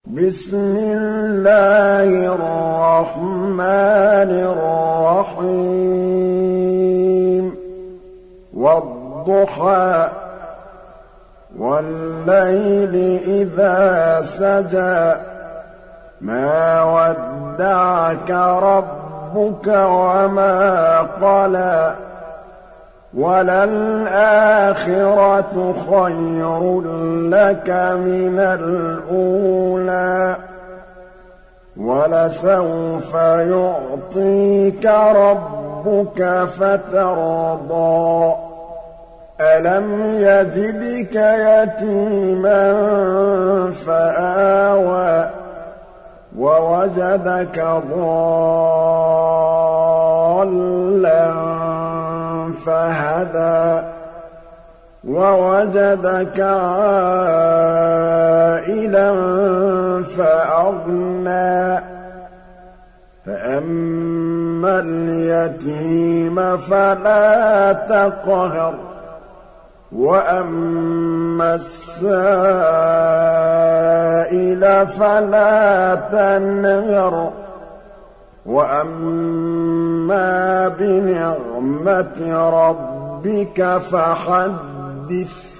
بسم الله الرحمن الرحيم والضحى والليل إذا سجى ما ودعك ربك وما قلى وللآخرة خير لك من الأولى ولسوف يعطيك ربك فترضى ألم يجدك يتيما فآوى ووجدك ضالا فهدى ووجدك عائلا فأغنى فأما اليتيم فلا تقهر وأما السائل فلا تنهر وأما بنعمة ربك فحدث